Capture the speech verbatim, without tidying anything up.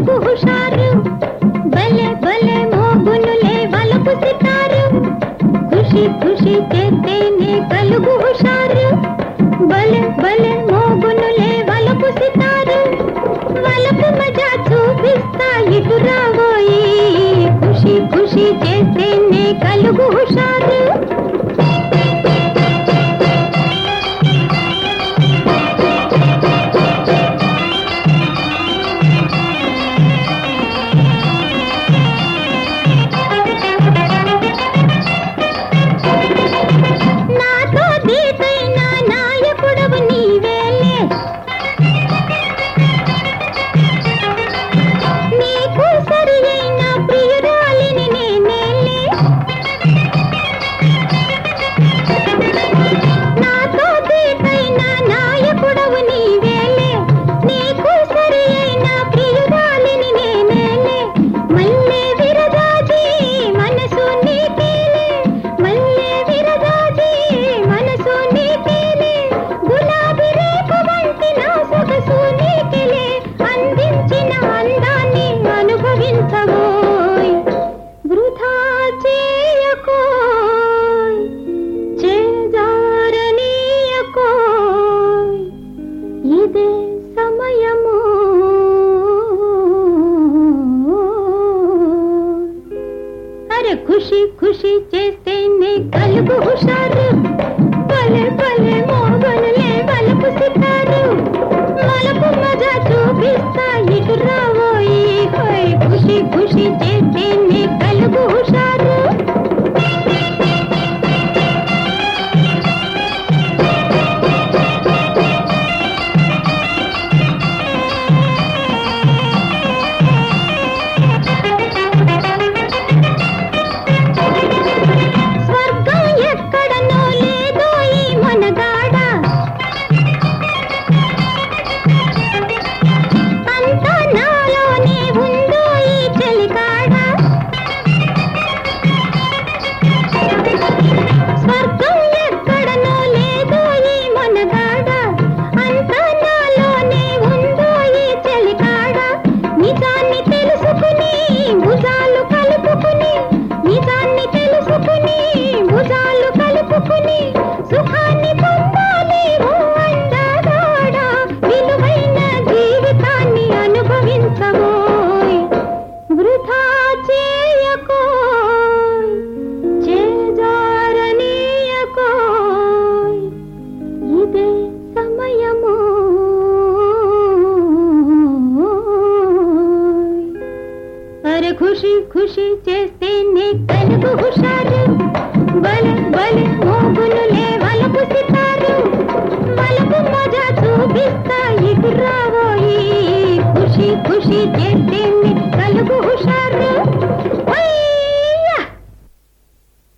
కలుగు హుషారు భలే భలే మోగునులే వలపు సితారు ఖుషి ఖుషి చేస్తేనే కలుగు హుషారు భలే భలే మోగునులే వలపు సితారు వలపు మజా చూపిస్తా ఇటు రాబోయి ఖుషి ఖుషి చేస్తేనే కలుగు హుషారు ఖుషి ఖుషి చేస్తేనే కలుగు హుషారు భలే భలే మోగునులే వలపు సితారు వలపు మజా చూపిస్తా ఇటు రాబోయి ఖుషి ఖుషి చేస్తేనే కలుగు హుషారు సుఖాన్ని పొందాలి ఓ అందగాడా విలువైన జీవితాన్ని అనుభవించబోయ్ వృథా చేయకోయ్ చేజారనీయకోయ్ ఇదే సమయము అరే ఖుషి ఖుషి చేస్తేనే కలుగు హుషారు భలే భలే మోగునులే వలపు సితారు వలపు మజా చూపిస్తా ఇటు రాబోయి ఖుషి ఖుషి చేస్తేనే కలుగు హుషారు